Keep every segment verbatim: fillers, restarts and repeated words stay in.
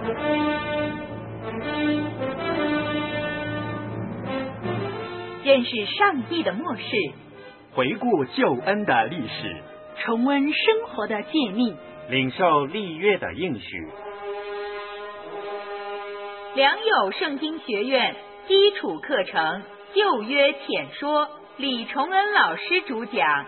认识上帝的默示， 回顾救恩的历史， 重温生活的诫命， 领受立约的应许。 良友圣经学院基础课程旧约浅说，李崇恩老师主讲。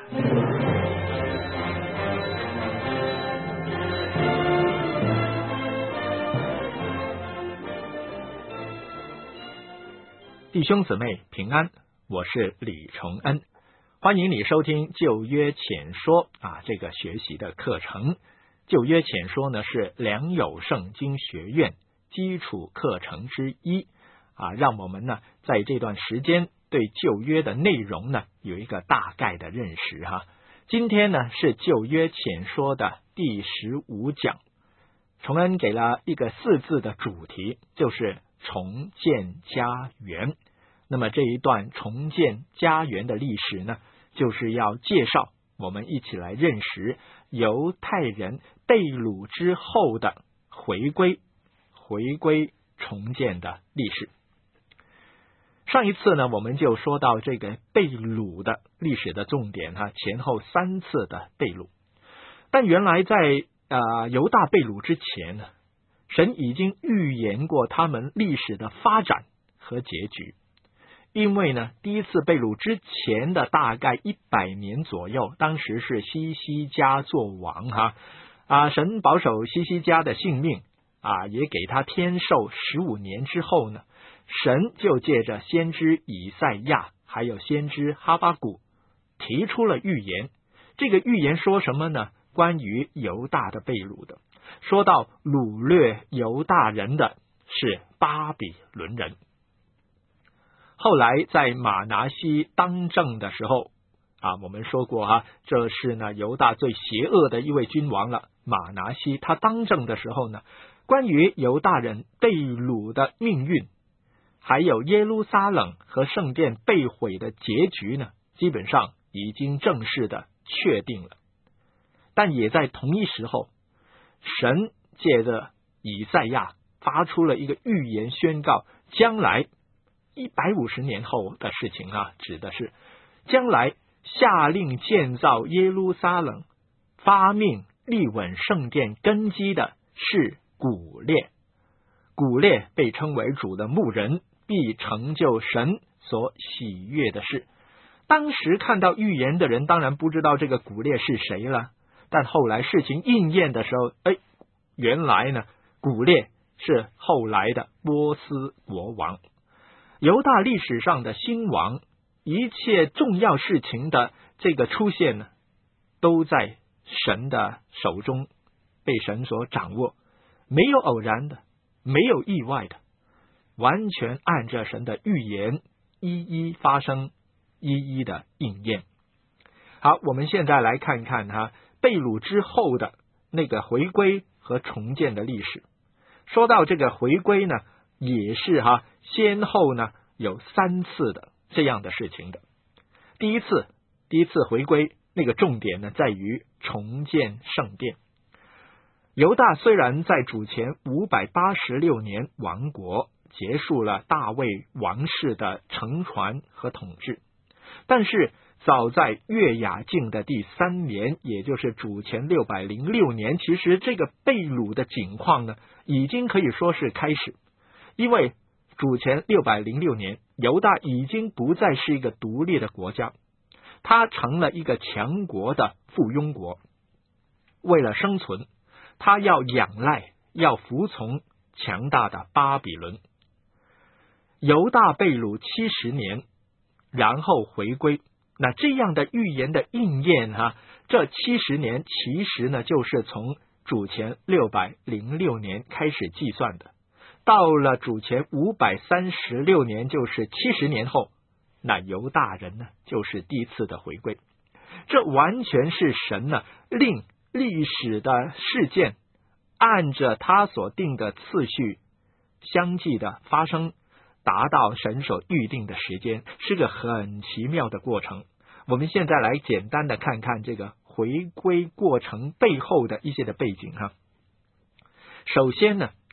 弟兄姊妹平安，我是李崇恩，欢迎你收听旧约浅说啊这个学习的课程。旧约浅说呢是良友圣经学院基础课程之一啊，让我们呢在这段时间对旧约的内容呢有一个大概的认识哈。今天呢是旧约浅说的第十五讲，崇恩给了一个四字的主题，就是重建家园。那么这一段重建家园的历史呢，就是要介绍我们一起来认识犹太人被掳之后的回归回归重建的历史。上一次呢我们就说到这个被掳的历史的重点哈，前后三次的被掳。但原来在呃犹大被掳之前呢，神已经预言过他们历史的发展和结局。因为呢，第一次被掳之前的大概一百年左右，当时是西西家做王哈啊，神保守西西家的性命啊，也给他天寿十五年之后呢，神就借着先知以赛亚还有先知哈巴谷提出了预言。这个预言说什么呢？关于犹大的被掳的，说到掳掠犹大人的是巴比伦人。后来在马拿西当政的时候啊，我们说过啊，这是呢犹大最邪恶的一位君王了。马拿西他当政的时候呢，关于犹大人被掳的命运，还有耶路撒冷和圣殿被毁的结局呢，基本上已经正式的确定了。但也在同一时候，神借着以赛亚发出了一个预言，宣告将来一百五十年后的事情啊，指的是将来下令建造耶路撒冷，发命立稳圣殿根基的是古列。古列被称为主的牧人，必成就神所喜悦的事。当时看到预言的人当然不知道这个古列是谁了，但后来事情应验的时候，哎，原来呢古列是后来的波斯国王。犹大历史上的兴亡，一切重要事情的这个出现呢，都在神的手中，被神所掌握，没有偶然的，没有意外的，完全按着神的预言一一发生，一一的应验。好，我们现在来看看哈被掳之后的那个回归和重建的历史。说到这个回归呢，也是哈先后呢有三次的这样的事情的。第一次第一次回归那个重点呢在于重建圣殿。犹大虽然在主前五百八十六年亡国，结束了大卫王室的承传和统治，但是早在约雅敬的第三年，也就是主前六百零六年，其实这个被掳的景况呢已经可以说是开始。因为主前六百零六年，犹大已经不再是一个独立的国家，它成了一个强国的附庸国。为了生存，它要仰赖，要服从强大的巴比伦。犹大被掳七十年，然后回归。那这样的预言的应验哈、啊，这七十年其实呢就是从主前六百零六年开始计算的。到了主前五百三十六年，就是七十年后，那犹大人呢就是第一次的回归。这完全是神呢令历史的事件按着他所定的次序相继的发生，达到神所预定的时间，是个很奇妙的过程。我们现在来简单的看看这个回归过程背后的一些的背景哈。首先呢，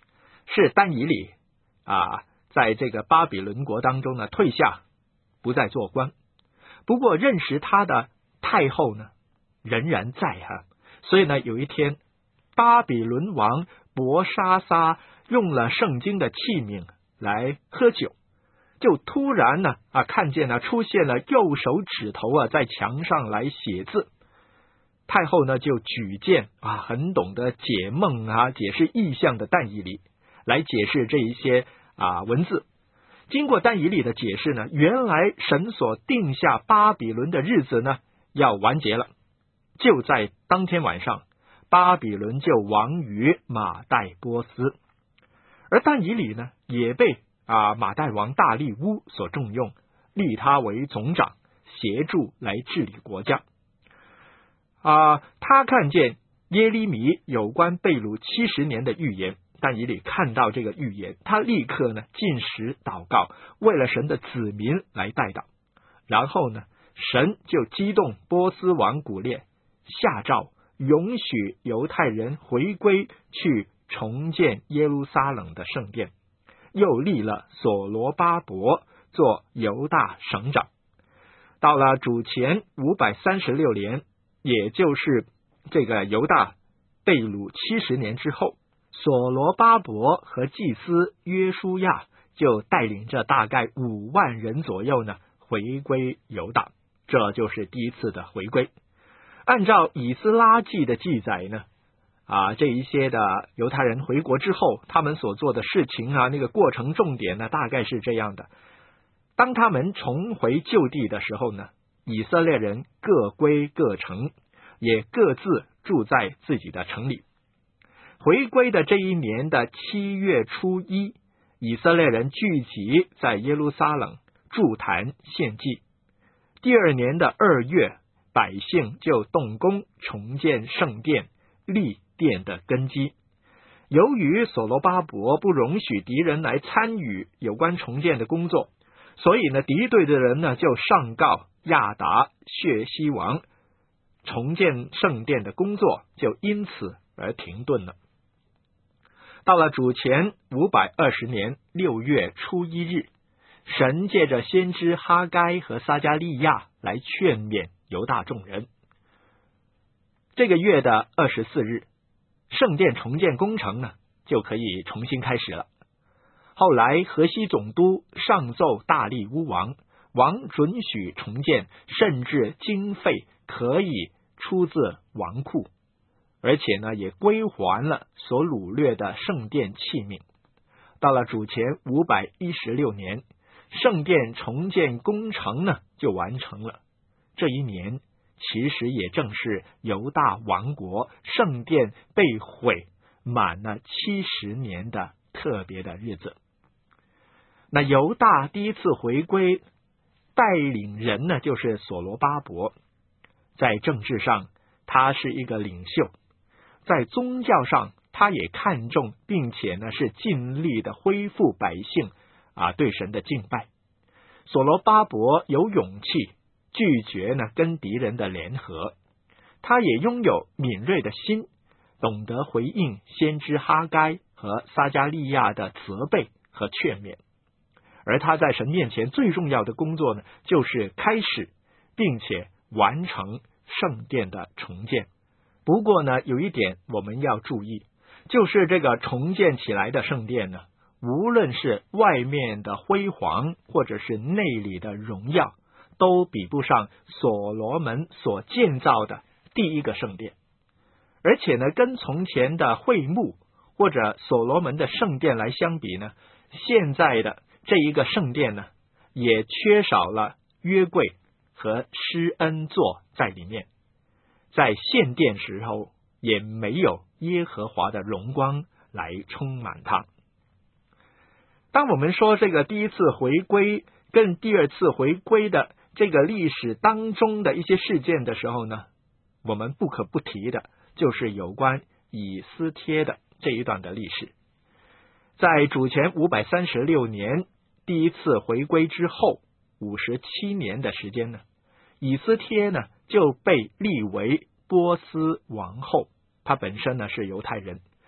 是但以理啊，在这个巴比伦国当中呢退下，不再做官。不过认识他的太后呢仍然在哈，所以呢有一天巴比伦王伯沙撒用了圣经的器皿来喝酒，就突然呢啊看见呢出现了右手指头啊在墙上来写字。太后呢就举荐啊很懂得解梦啊解释意象的但以理来解释这一些啊文字。经过但以理的解释呢，原来神所定下巴比伦的日子呢要完结了。就在当天晚上，巴比伦就亡于马代波斯。而但以理呢也被啊马代王大利乌所重用，立他为总长，协助来治理国家。啊，他看见耶利米有关被掳七十年的预言，但以理看到这个预言，他立刻呢禁食祷告，为了神的子民来代祷。然后呢，神就激动波斯王古列，下诏允许犹太人回归去重建耶路撒冷的圣殿，又立了所罗巴伯做犹大省长。到了主前五百三十六年，也就是这个犹大被掳七十年之后，所罗巴伯和祭司约书亚就带领着大概五万人左右呢回归犹大，这就是第一次的回归。按照以斯拉记的记载呢，啊，这一些的犹太人回国之后，他们所做的事情啊，那个过程重点呢，大概是这样的：当他们重回旧地的时候呢，以色列人各归各城，也各自住在自己的城里。回归的这一年的七月初一，以色列人聚集在耶路撒冷筑坛献祭。第二年的二月，百姓就动工重建圣殿，立殿的根基。由于所罗巴伯不容许敌人来参与有关重建的工作，所以呢，敌对的人呢就上告亚达薛西王，重建圣殿的工作就因此而停顿了。到了主前五百二十年六月初一日，神借着先知哈该和撒迦利亚来劝勉犹大众人。这个月的二十四日，圣殿重建工程呢就可以重新开始了。后来河西总督上奏大利乌王，王准许重建，甚至经费可以出自王库，而且呢也归还了所掳掠的圣殿器皿。到了主前五百一十六年，圣殿重建工程呢就完成了。这一年其实也正是犹大王国圣殿被毁满了七十年的特别的日子。那犹大第一次回归带领人呢就是所罗巴伯，在政治上他是一个领袖，在宗教上他也看重并且呢是尽力的恢复百姓啊对神的敬拜。所罗巴伯有勇气拒绝呢跟敌人的联合，他也拥有敏锐的心，懂得回应先知哈该和撒迦利亚的责备和劝勉。而他在神面前最重要的工作呢，就是开始并且完成圣殿的重建。不过呢，有一点我们要注意，就是这个重建起来的圣殿呢，无论是外面的辉煌，或者是内里的荣耀，都比不上所罗门所建造的第一个圣殿。而且呢，跟从前的会幕或者所罗门的圣殿来相比呢，现在的这一个圣殿呢，也缺少了约柜和施恩座在里面。在献殿时候，也没有耶和华的荣光来充满它。当我们说这个第一次回归跟第二次回归的这个历史当中的一些事件的时候呢，我们不可不提的就是有关以斯帖的这一段的历史。在主前五百三十六年第一次回归之后五十七年的时间呢，以斯帖呢就被立为波斯王后，她本身呢是犹太人。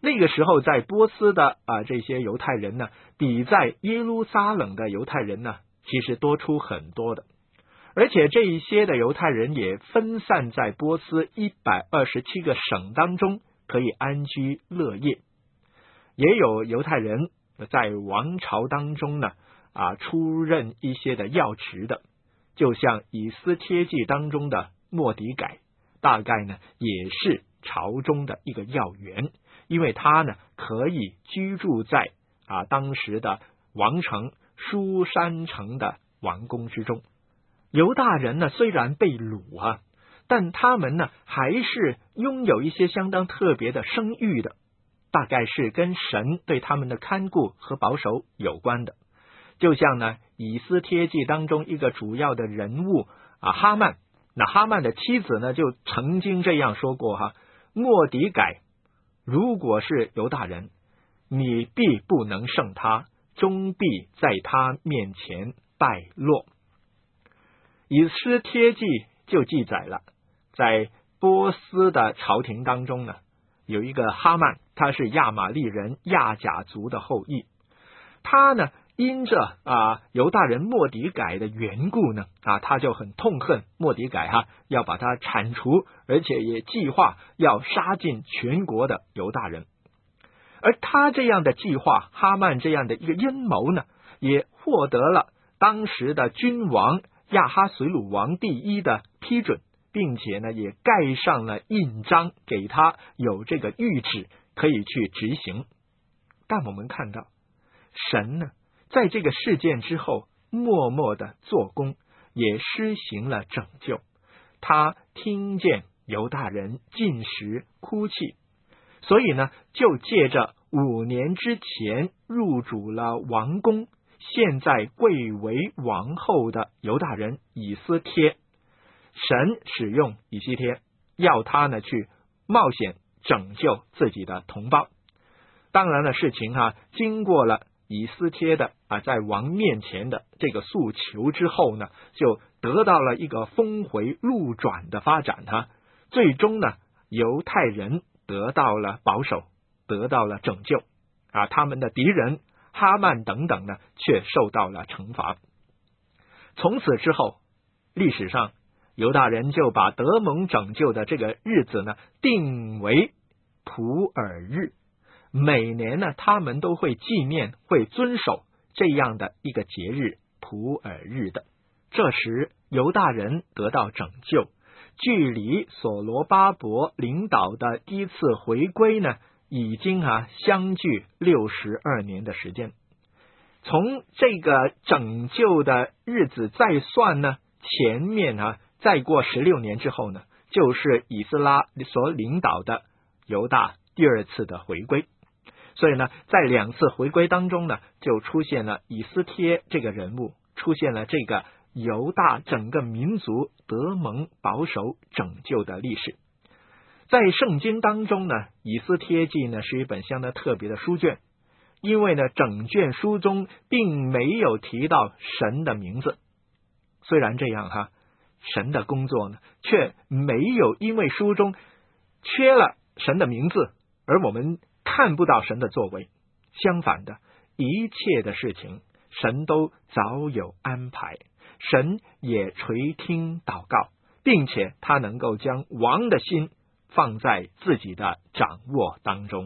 那个时候在波斯的啊、呃、这些犹太人呢，比在耶路撒冷的犹太人呢，其实多出很多的。而且这一些的犹太人也分散在波斯一百二十七个省当中，可以安居乐业。也有犹太人在王朝当中呢，啊，出任一些的要职的，就像以斯帖记当中的末底改，大概呢也是朝中的一个要员，因为他呢可以居住在啊当时的王城书珊城的王宫之中。犹大人呢虽然被掳啊，但他们呢还是拥有一些相当特别的声誉的，大概是跟神对他们的看顾和保守有关的。就像呢以斯帖记当中一个主要的人物啊哈曼，那哈曼的妻子呢就曾经这样说过哈，末底改如果是犹大人，你必不能胜他，终必在他面前败落。以斯帖记就记载了，在波斯的朝廷当中呢，有一个哈曼，他是亚玛利人亚甲族的后裔，他呢因着啊犹大人末底改的缘故呢，啊他就很痛恨末底改哈，要把他铲除，而且也计划要杀尽全国的犹大人。而他这样的计划，哈曼这样的一个阴谋呢，也获得了当时的君王亚哈随鲁王第一的批准，并且呢也盖上了印章，给他有这个谕旨可以去执行。但我们看到神呢在这个事件之后默默的做工，也施行了拯救。他听见犹大人进食哭泣，所以呢就借着五年之前入主了王宫，现在贵为王后的犹大人以斯帖，神使用以斯帖，要他呢去冒险拯救自己的同胞。当然了，事情哈、啊、经过了以斯帖的啊在王面前的这个诉求之后呢，就得到了一个峰回路转的发展哈、啊。最终呢，犹太人得到了保守，得到了拯救啊，他们的敌人哈曼等等呢，却受到了惩罚。从此之后，历史上犹大人就把得蒙拯救的这个日子呢，定为普珥日。每年呢，他们都会纪念、会遵守这样的一个节日普珥日的。这时，犹大人得到拯救，距离所罗巴伯领导的第一次回归呢，已经啊相距六十二年的时间。从这个拯救的日子再算呢，前面啊再过十六年之后呢，就是以斯拉所领导的犹大第二次的回归。所以呢，在两次回归当中呢，就出现了以斯帖这个人物，出现了这个犹大整个民族得蒙保守拯救的历史。在圣经当中呢，以斯帖记呢是一本相当特别的书卷，因为呢整卷书中并没有提到神的名字。虽然这样哈，神的工作呢却没有因为书中缺了神的名字而我们看不到神的作为，相反的，一切的事情神都早有安排，神也垂听祷告，并且他能够将王的心放在自己的掌握当中。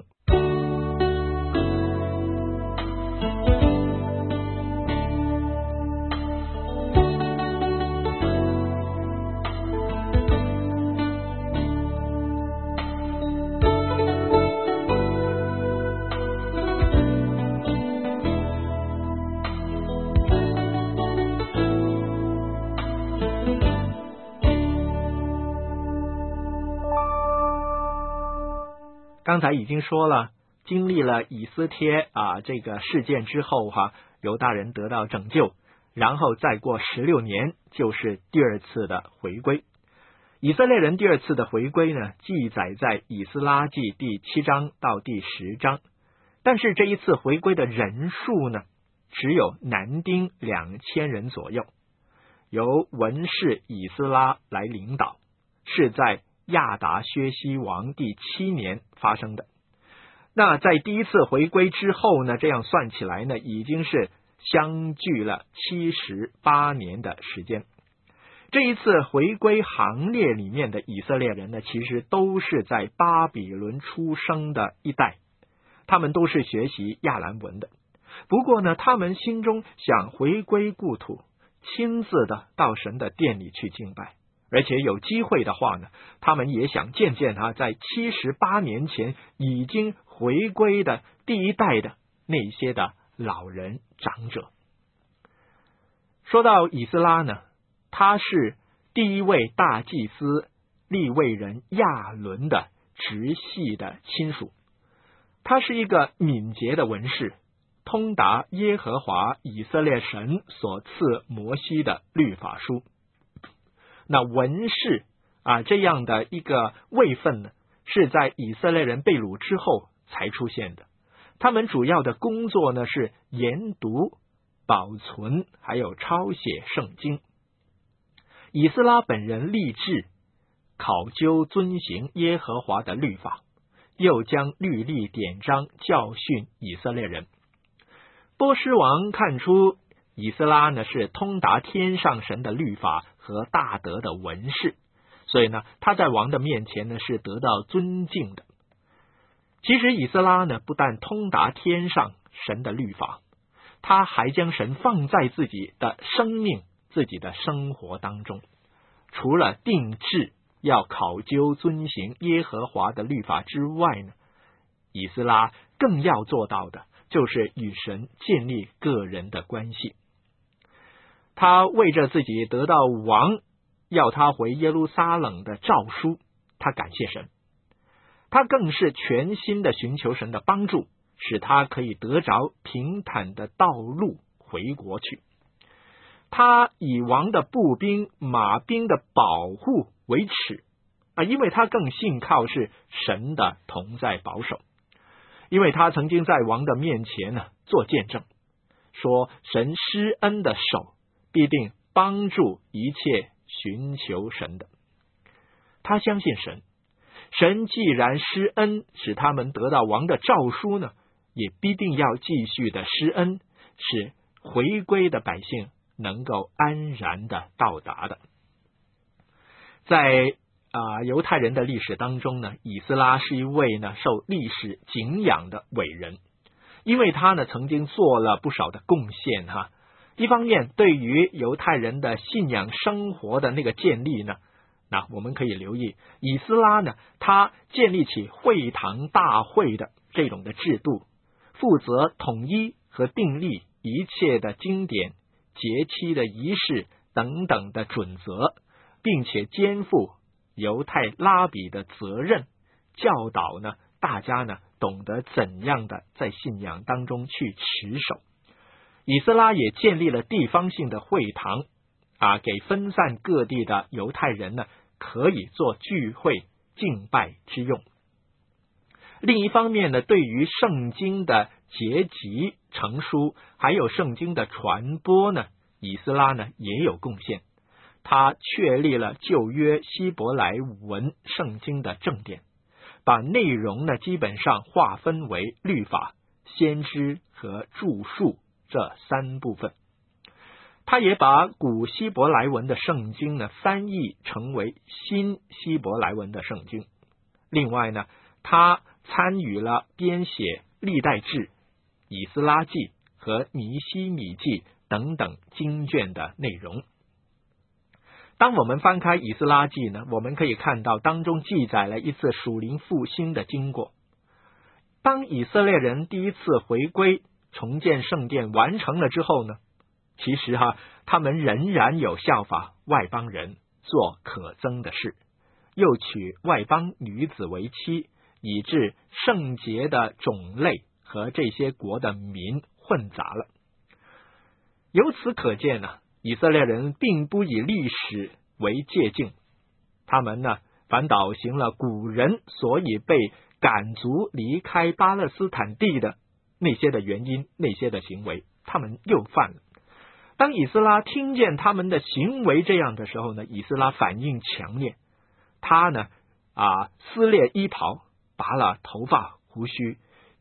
刚才已经说了，经历了以斯帖啊这个事件之后哈、啊，犹大人得到拯救，然后再过十六年就是第二次的回归。以色列人第二次的回归呢，记载在以斯拉记第七章到第十章，但是这一次回归的人数呢，只有男丁两千人左右，由文士以斯拉来领导，是在亚达薛西王第七年发生的。 那在第一次回归之后呢，这样算起来呢，已经是相距了七十八年的时间。这一次回归行列里面的以色列人呢，其实都是在巴比伦出生的一代，他们都是学习亚兰文的。不过呢，他们心中想回归故土，亲自的到神的殿里去敬拜，而且有机会的话呢，他们也想见见他在七十八年前已经回归的第一代的那些的老人长者。说到以斯拉呢，他是第一位大祭司利未人亚伦的直系的亲属，他是一个敏捷的文士，通达耶和华以色列神所赐摩西的律法书。那文士啊，这样的一个位分呢，是在以色列人被掳之后才出现的。他们主要的工作呢，是研读、保存还有抄写圣经。以斯拉本人立志考究遵行耶和华的律法，又将律例典章教训以色列人。波斯王看出以斯拉呢是通达天上神的律法和大德的文士，所以呢他在王的面前呢是得到尊敬的。其实以斯拉呢不但通达天上神的律法，他还将神放在自己的生命、自己的生活当中。除了定志要考究遵行耶和华的律法之外呢，以斯拉更要做到的就是与神建立个人的关系。他为着自己得到王要他回耶路撒冷的诏书，他感谢神。他更是全心的寻求神的帮助，使他可以得着平坦的道路回国去。他以王的步兵、马兵的保护为耻啊，因为他更信靠是神的同在保守。因为他曾经在王的面前呢做见证，说神施恩的手必定帮助一切寻求神的。他相信神，神既然施恩使他们得到王的诏书呢，也必定要继续的施恩，使回归的百姓能够安然的到达的。在啊，犹太人的历史当中呢，以斯拉是一位呢受历史敬仰的伟人，因为他呢曾经做了不少的贡献哈。一方面，对于犹太人的信仰生活的那个建立呢，那我们可以留意，以斯拉呢，他建立起会堂大会的这种的制度，负责统一和订立一切的经典、节期的仪式等等的准则，并且肩负犹太拉比的责任，教导呢大家呢懂得怎样的在信仰当中去持守。以斯拉也建立了地方性的会堂啊，给分散各地的犹太人呢可以做聚会敬拜之用。另一方面呢，对于圣经的结集成书还有圣经的传播呢，以斯拉呢也有贡献。他确立了旧约希伯来文圣经的正典，把内容呢基本上划分为律法、先知和著述这三部分。他也把古希伯来文的圣经呢翻译成为新希伯来文的圣经。另外呢，他参与了编写历代志、以斯拉记和尼希米记等等经卷的内容。当我们翻开以斯拉记呢，我们可以看到当中记载了一次属灵复兴的经过。当以色列人第一次回归重建圣殿完成了之后呢，其实哈，他们仍然有效法外邦人做可憎的事，又娶外邦女子为妻，以致圣洁的种类和这些国的民混杂了。由此可见呢，以色列人并不以历史为借镜，他们呢反倒行了古人所以被赶逐离开巴勒斯坦地的那些的原因，那些的行为，他们又犯了。当以斯拉听见他们的行为这样的时候呢，以斯拉反应强烈，他呢啊撕裂衣袍，拔了头发胡须，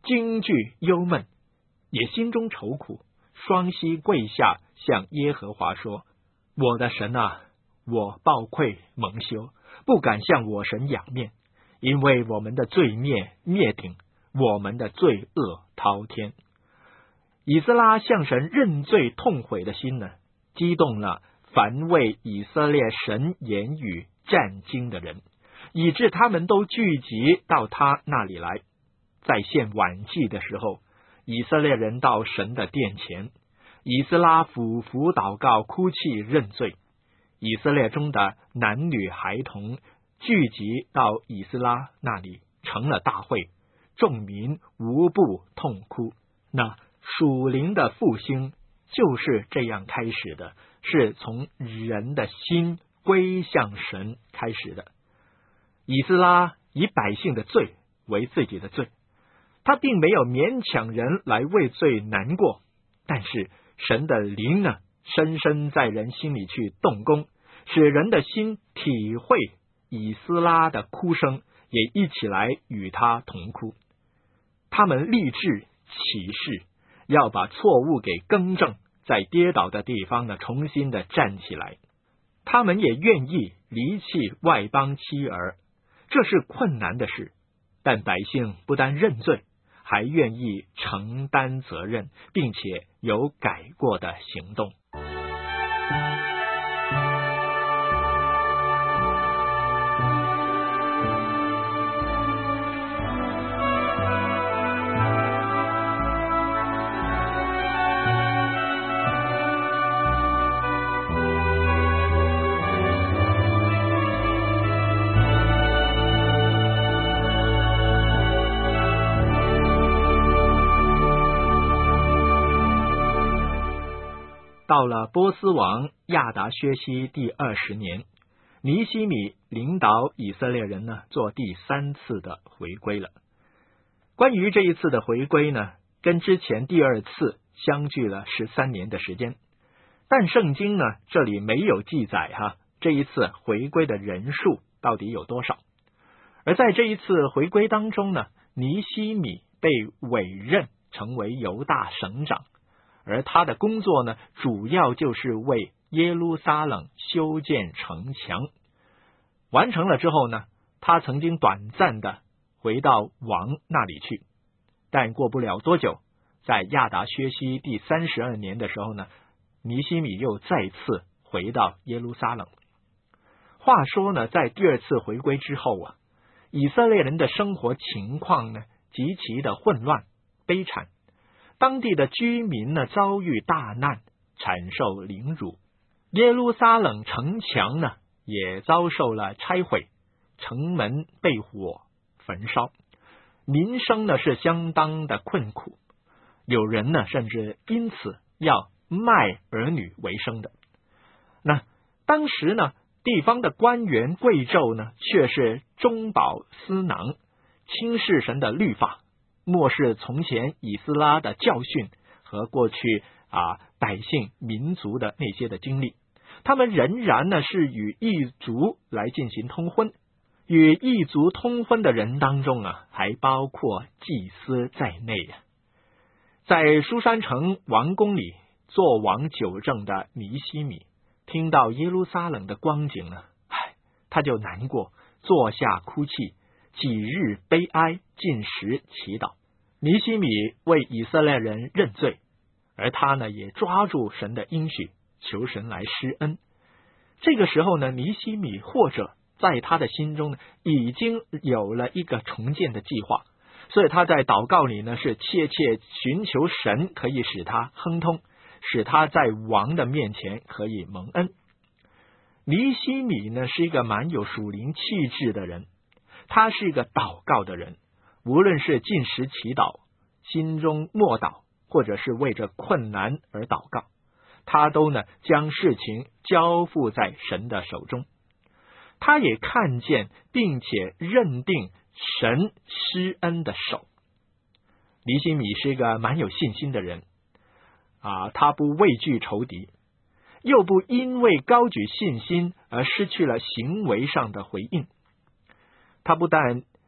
惊惧忧闷，也心中愁苦，双膝跪下，向耶和华说：我的神啊，我抱愧蒙羞，不敢向我神仰面，因为我们的罪孽灭顶，我们的罪恶滔天。以斯拉向神认罪痛悔的心呢，激动了凡为以色列神言语战惊的人，以致他们都聚集到他那里来。在献晚祭的时候，以色列人到神的殿前，以斯拉俯伏祷告，哭泣认罪。以色列中的男女孩童聚集到以斯拉那里，成了大会，众民无不痛哭。那属灵的复兴就是这样开始的，是从人的心归向神开始的。以斯拉以百姓的罪为自己的罪，他并没有勉强人来为罪难过，但是神的灵呢，深深在人心里去动工，使人的心体会以斯拉的哭声，也一起来与他同哭。他们立志起誓，要把错误给更正，在跌倒的地方呢，重新的站起来。他们也愿意离弃外邦妻儿，这是困难的事，但百姓不但认罪，还愿意承担责任，并且有改过的行动。到了波斯王亚达薛西第二十年，尼希米领导以色列人呢做第三次的回归了。关于这一次的回归呢，跟之前第二次相距了十三年的时间，但圣经呢这里没有记载哈这一次回归的人数到底有多少。而在这一次回归当中呢，尼希米被委任成为犹大省长，而他的工作呢，主要就是为耶路撒冷修建城墙。完成了之后呢，他曾经短暂的回到王那里去，但过不了多久，在亚达薛西第三十二年的时候呢，尼希米又再次回到耶路撒冷。话说呢，在第二次回归之后啊，以色列人的生活情况呢，极其的混乱悲惨。当地的居民呢遭遇大难，惨受凌辱。耶路撒冷城墙呢也遭受了拆毁，城门被火焚烧，民生呢是相当的困苦。有人呢甚至因此要卖儿女为生的。那当时呢，地方的官员贵胄呢却是中饱私囊，轻视神的律法，漠视从前以斯拉的教训和过去啊百姓民族的那些的经历，他们仍然呢是与异族来进行通婚。与异族通婚的人当中啊，还包括祭司在内啊。在书珊城王宫里做王久正的尼希米，听到耶路撒冷的光景呢，唉，他就难过，坐下哭泣，几日悲哀，进食祈祷。尼希米为以色列人认罪，而他呢也抓住神的应许，求神来施恩。这个时候呢，尼希米或者在他的心中呢已经有了一个重建的计划，所以他在祷告里呢是切切寻求神可以使他亨通，使他在王的面前可以蒙恩。尼希米呢是一个蛮有属灵气质的人，他是一个祷告的人，无论是进食祈祷，心中默祷，或者是为着困难而祷告，他都呢将事情交付在神的手中。他也看见并且认定神施恩的手。尼希米是一个蛮有信心的人啊，他不畏惧仇敌，又不因为高举信心而失去了行为上的回应。他不但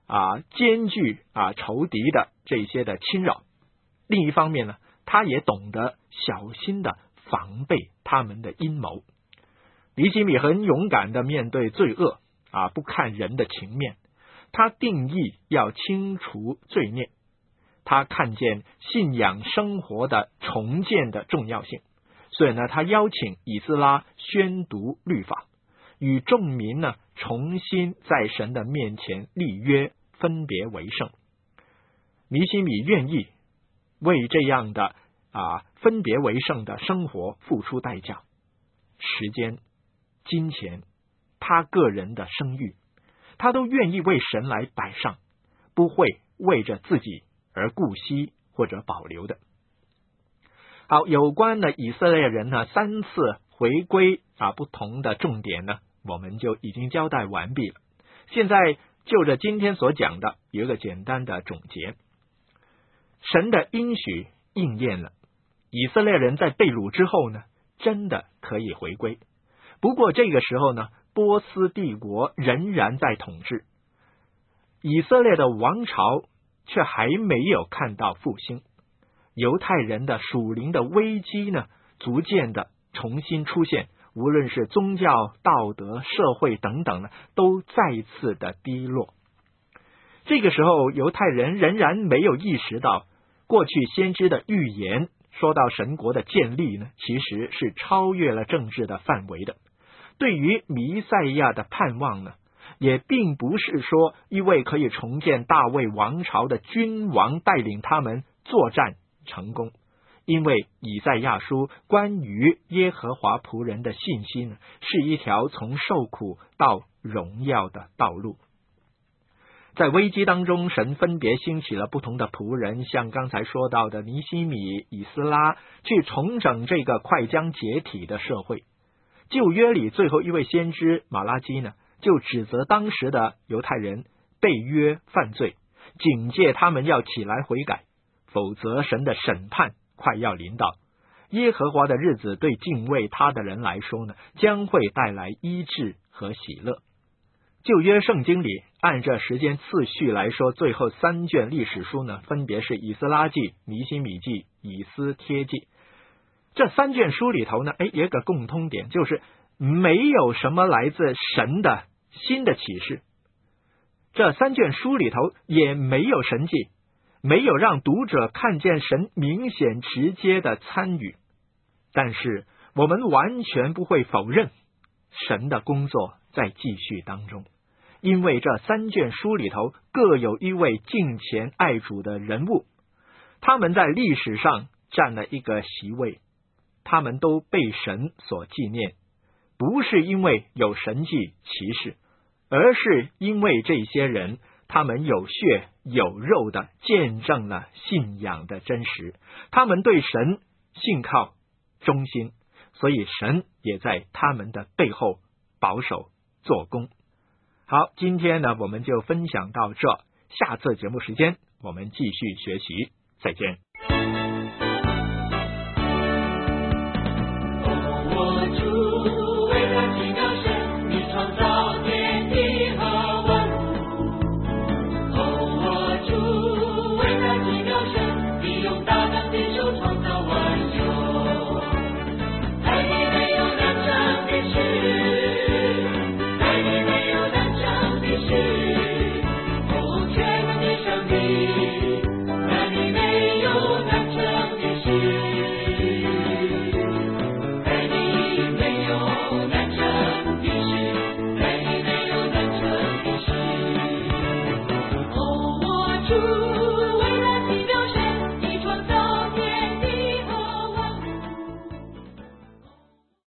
啊艰巨啊仇敌的这些的侵扰，另一方面呢，他也懂得小心的防备他们的阴谋。尼希米很勇敢的面对罪恶啊，不看人的情面，他定义要清除罪孽，他看见信仰生活的重建的重要性，所以呢，他邀请以斯拉宣读律法，与众民呢重新在神的面前立约，分别为圣。尼希米愿意为这样的啊分别为圣的生活付出代价，时间、金钱，他个人的声誉，他都愿意为神来摆上，不会为着自己而顾惜或者保留的。好，有关的以色列人呢三次回归啊不同的重点呢，我们就已经交代完毕了。现在就着今天所讲的有一个简单的总结。神的应许应验了，以色列人在被掳之后呢，真的可以回归。不过这个时候呢，波斯帝国仍然在统治，以色列的王朝却还没有看到复兴。犹太人的属灵的危机呢，逐渐的重新出现，无论是宗教、道德、社会等等呢，都再次的低落。这个时候，犹太人仍然没有意识到，过去先知的预言说到神国的建立呢，其实是超越了政治的范围的。对于弥赛亚的盼望呢，也并不是说一位可以重建大卫王朝的君王带领他们作战成功，因为以赛亚书关于耶和华仆人的信息呢，是一条从受苦到荣耀的道路。在危机当中，神分别兴起了不同的仆人，像刚才说到的尼希米、以斯拉，去重整这个快将解体的社会。旧约里最后一位先知马拉基呢，就指责当时的犹太人背约犯罪，警戒他们要起来悔改，否则神的审判快要临到。耶和华的日子对敬畏他的人来说呢，将会带来医治和喜乐。旧约圣经里按着时间次序来说，最后三卷历史书呢，分别是以斯拉记、尼希米记、以斯帖记。这三卷书里头呢，哎，有一个共通点，就是没有什么来自神的新的启示。这三卷书里头也没有神迹，没有让读者看见神明显直接的参与。但是我们完全不会否认神的工作在继续当中，因为这三卷书里头各有一位敬虔爱主的人物，他们在历史上占了一个席位，他们都被神所纪念，不是因为有神迹奇事，而是因为这些人他们有血有肉的见证了信仰的真实，他们对神信靠忠心，所以神也在他们的背后保守做工。好，今天呢我们就分享到这，下次节目时间我们继续学习，再见。